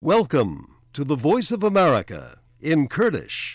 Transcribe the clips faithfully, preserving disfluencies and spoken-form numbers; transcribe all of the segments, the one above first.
Welcome to the Voice of America in Kurdish.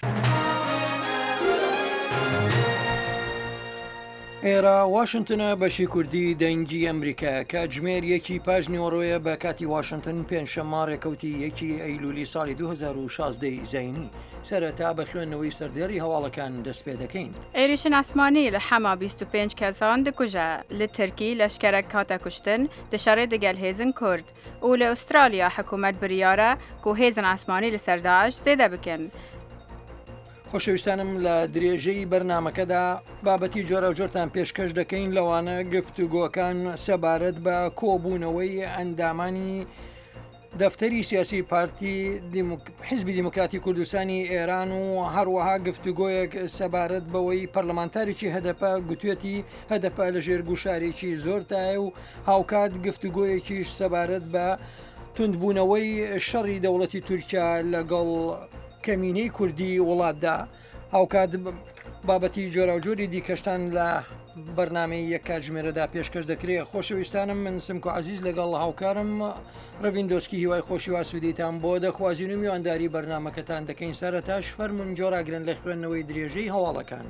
ئێرە واشنگتنە بەشی کوردی دەنگی ئەمریکا کاتژمێر یەکی پاش نیوەڕۆیە بە کاتی واشنگتن پێنجشەممە ڕێکەوتی یەکی ئەیلولی ساڵی دوو هەزار و شازدەی زەینی سەرەتا بە خوێندنەوەی سەردێڕی هەواڵەکان دەست پێ دەکەین. عێریشن ئاسمانی لە حەما بیست و پێنج کەسان دکوژە لە ترکی لەشکرێک هاتە کوشتن دەشارێت دەگەل هێزن کورد و لە ئوسترالیا حکوومەت بریارە و هێزن ئاسمانی لە سەرداعش زێدە بکەن. خۆشەویستانم لە درێژەی بەرنمەکەدا بابەتی جۆرە جۆرتان پێشکەش دەکەین لەوانە گفتوگۆکان سەبارەت بە کۆبوونەوەی ئەندامانی دەفتەری سیاسی پارتی حیزبی دیموکراتی کوردستانی ئێران و هەروەها گفتوگۆیەک سەبارەت بەوەی پەرلەمانتارێکی هەدەپە گوتوێتی هەدەپە لە ژێر گوشارێکی زۆرتایە و هاوکات گفتوگۆیەکیش سەبارەت بە توندبوونەوەی شەڕی دەوڵەتی تورکیا لەگەڵ کەمینەی کوردی وڵاتدا هاوکات بابەتی جۆرە و جۆری دیکەشتان لە بەرنامەی یەک کاتژمێرەدا پێشکەش دەکرێت. خۆشەویستانم من سمکۆ عەزیز لەگەڵ هاوکارم ڕەڤین دۆسکی هیوای خۆشی واسوودیتان بۆ دەخوازین و میوانداری بەرنمەکەتان دەکەین. سەرەتاش فەرمون جۆراگرن لە خوێندنەوەی درێژەی هەواڵەکان.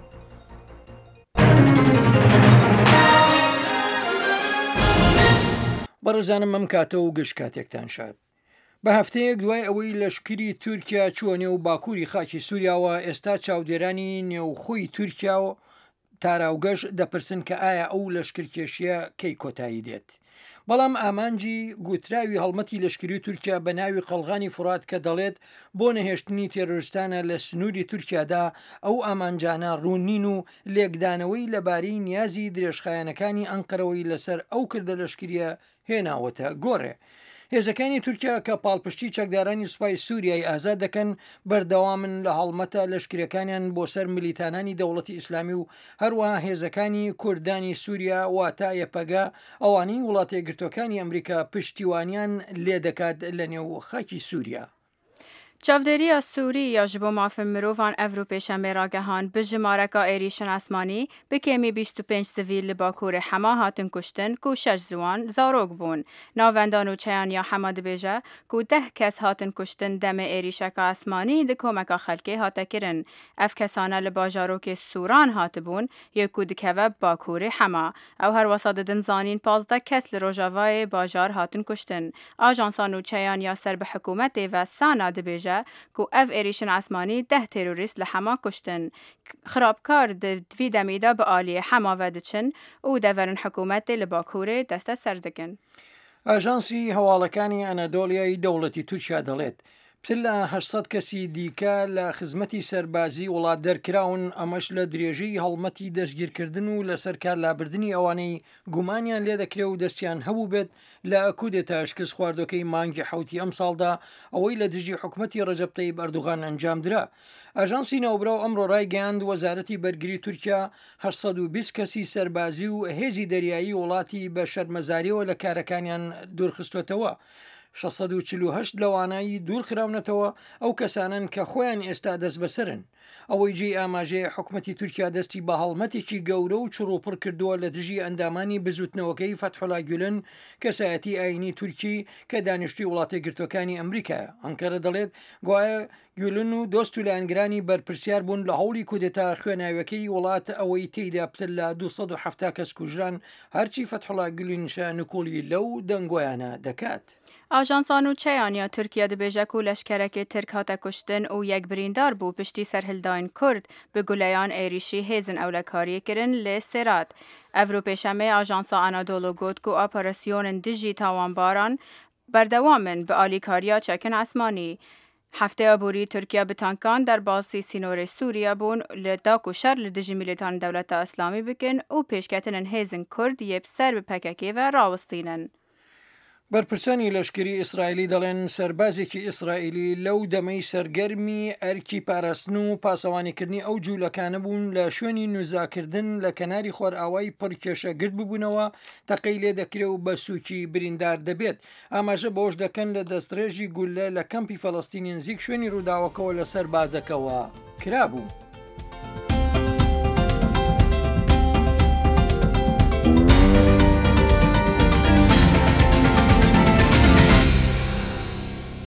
بەڕێزانم ئەم کاتە و گشت کاتێکتان شاد. بە هەفتەیەک دوای ئەوەی لەشکری تورکیا چووە نێو باکووری خاکی سووریاوە ئێستا چاودێرانی نێوخۆی تورکیا و تاراوگەش دەپرسن کە ئایا ئەو لەشکرکێشیە کەی کۆتایی دێت. بەڵام ئامانجی گوتراوی هەڵمەتی لەشکری تورکیا بە ناوی قەڵغانی فورات کە دەڵێت بۆ نەهێشتنی تێرۆریستانە لە سنووری تورکیادا ئەو ئامانجانە ڕوونین و لێکدانەوەی لەبارەی نیازی درێژخایەنەکانی ئەنقەرەوەی لەسەر ئەو کردە لەشکریە هێناوەتە گۆڕێ. هێزەکانی تورکیا کە پاڵپشتی چەکدارانی سوپای سووریای ئازاد دەکەن بەردەوامن لە هەڵمەتە لەشکریەکانیان بۆ سەر ملیتانانی دەوڵەتی ئیسلامی و هەروەها هێزەکانی کوردانی سووریا واتە یەپەگا ئەوانەی وڵاتە یەکگرتووەکانی ئەمریکا پشتیوانیان لێ دەکات لە نێو خاکی سووریا. چاودێریە سووری یا ji bo mafin mirovan ev û pêşemê ragehan bi ji mareka êrîşin asmanî bi kêmî bîst û pênc sivîl li Bakurê Hema hatin kuştin ku şeş ziwan zarok bûn. Navendan û çeyaniya Hema dibêje ku deh kes hatin kuştin demê êrîşeka asmanî di komeka xelkê hate kirin. Ev kesane li bajarokê Sûran hatibûn yê ku dikeve Bakurê Hema. Ew her wesa didin zanîn pazdeh kes li Rojavayê bajar hatin kuştin. Ajansan û çeyaniya ser bi hikûmetê ve Sana dibêje ku ev êrîşin asmanî deh terorîst li Hema kuştin. Xirabkar di vî demî de bi aliyê Hema ve diçin û deverin hikûmetê li Bakurê deste ser dikin. ئاژانسی هەواڵەکانی ئەنەدۆلیای دەوڵەتی تورکیا دەڵێت پتر لە هەشت سەد کەسی دیکە لە خزمەتی سەربازی وڵات دەرکراون ئەمەش لە درێژەی هەڵمەتی دەستگیرکردن و لەسەر کارلابردنی ئەوانەی گومانیان لێ دەکرێ و دەستیان هەبوو بێت لە کودێتە شکست خواردەکەی مانگی حوتی ئەم ساڵدا ئەوەی لە دژی حکومەتی ڕەجەب تەیب ئەردوغان ئەنجامدرا. ئاژانسی نەوبراو ئەمڕۆ ڕایگەیاند وەزارەتی بەرگری تورکیا هەشت سەد و بیست کەسی سەربازی و هێزی دەریایی وڵاتی بە شەرمەزاریەوە لە کارەکانیان دوورخستوێتەوە. شەش سەد و چل و هەشت لەوانایی دوور خراونەتەوە ئەو کەسانن کە خۆیان ئێستا دەست بەسەرن. ئەوەی جێی ئاماژەیە حکومەتی تورکیا دەستی بە هەڵمەتێکی گەورە و چڕوپڕ کردووە لە دژی ئەندامانی بزوتنەوەکەی فەتحولا گولن کەسایەتی ئاینی تورکی کە دانیشتوی وڵاتە گرتوەکانی ئەمریکایە. ئەنکەرە دەڵێت گوایە گولن و دۆست و لایەنگرانی بەرپرسیار بوون لە هەوڵی کودێتا خوێناویەکەی وڵاتە ئەوەی تێیدا پتر لە دوو سەد و هەفتە کەس کوژران هەرچی فەتحولا گولنشە نکۆڵی لەو دەنگۆیانە دەکات. Ajansan û çeyaniya Tirkiye dibêje ku leşkerekê Tirk hate kuştin û yek birîndar bû piştî serhildayên Kurd bi guleyan êrîşî hêzin ewlekariyê kirin lê Sêrat. Ev rû pêşemê Ajansa Anadolu got ku operasyonên dijî tawanbaran berdewamin bi alîkariya çekin esmanî. Hefteya borî Tirkiye bi tankan derbasî sînorê Sûriye bûn li da ku şer li dijî milîtan dewleta Islamî bikin û pêşketinên hêzin Kurd yê ser bi P K K ve rawistînin. بەرپرسانی لەشکری ئیسرائیلی دەڵێن سەربازێکی ئیسرائیلی لەو دەمەی سەرگەرمی ئەرکی پاراستن و پاسەوانیکردنی ئەو جوولەکانە بوون لە شوێنی نوزاکردن لە کەناری خۆرئاوای پڕکێشە گرت ببوونەوە تەقەی لێ دەکرێت و بە سووکی بریندار دەبێت. ئاماژە بەوەش دەکەن لە دەستڕێژی گولە لە کەمپی فەڵەستینی نزیک شوێنی ڕووداوەکەەوە لە سەر بازەکەەوە کرابوو.